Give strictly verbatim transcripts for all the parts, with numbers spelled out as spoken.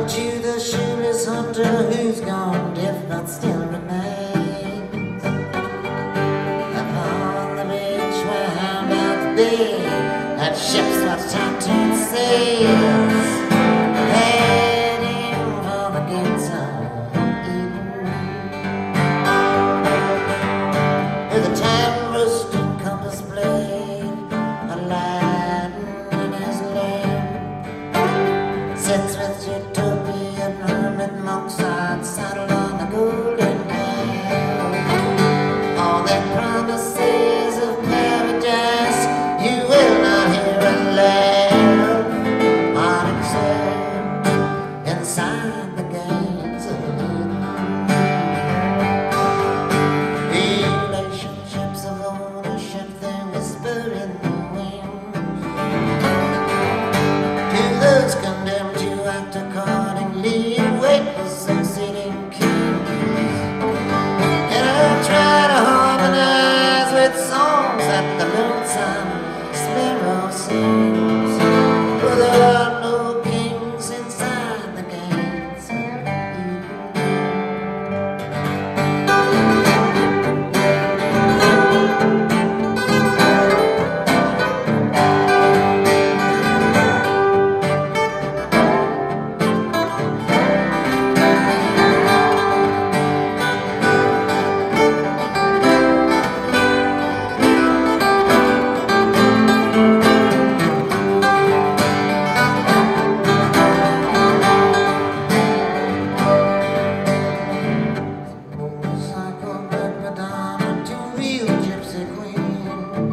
to the shoeless hunter who's gone deaf but still remains upon the beach where hound dogs bay at ships watch time turn sails, heading for the gates of Eden, with a time roasting compass blade, Aladdin in his lamp sits with utopian hermit monks saddled on the golden cow. All their promises of paradise you will not hear a laugh on, except inside the gates of Eden. The relationships of ownership they whisper in the wind to those condemned to act accordingly and wait for succeeding kings. And I'll try to harmonize with songs that the lonesome sparrow sings, for there are no kings inside the gates of Eden. Motorcycle back Madonna to real gypsy queen,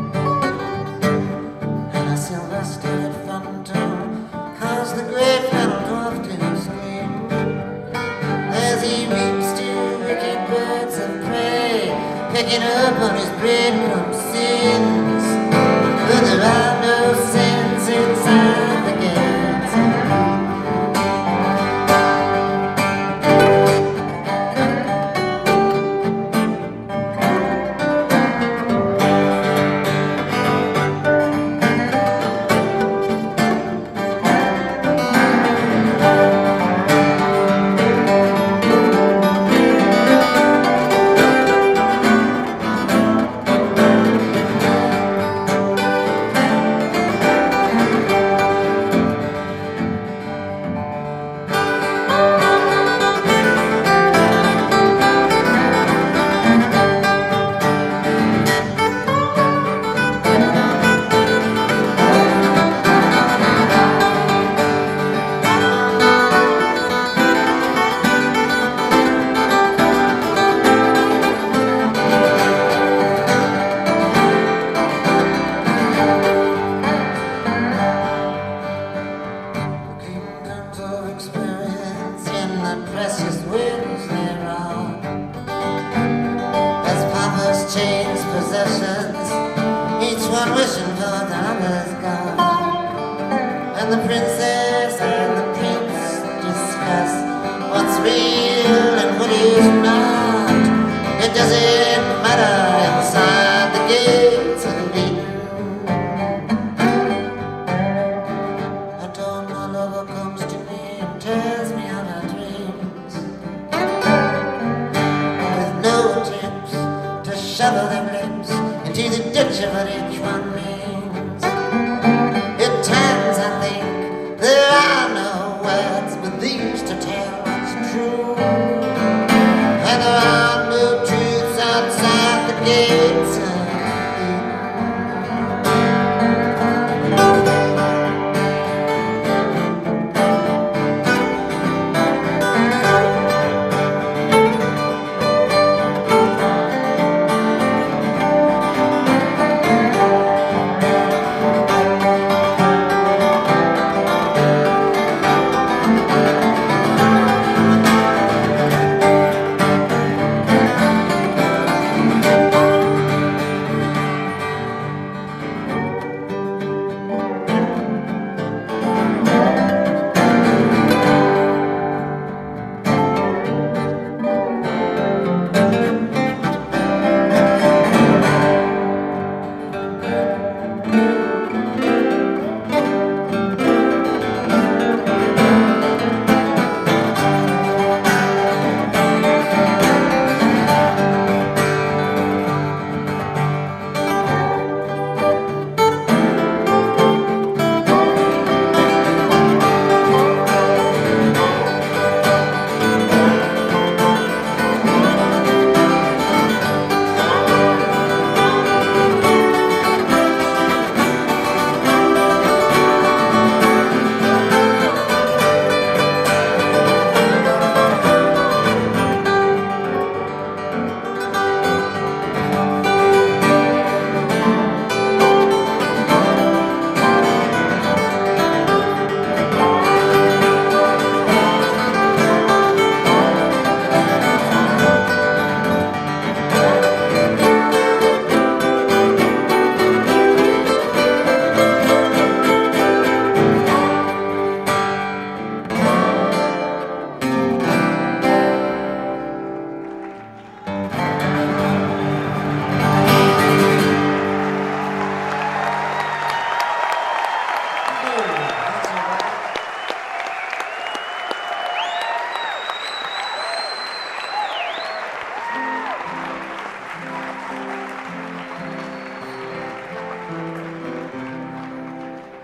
and a silver studded phantom caused the great flannel dwarf to scream as he weeps to wicked birds of prey, picking up on his breadcrumb sins. But there are no sins inside the gates of Eden. Kingdoms of experience in the precious winds thereof, as paupers change possessions, each one wishing for the other's God. And the princess and the prince discuss what's real and what is not. It doesn't matter inside the gates of Eden. I told my lover comes to me and tells me of her dreams, with no attempts to shovel their lips into the ditch of an each one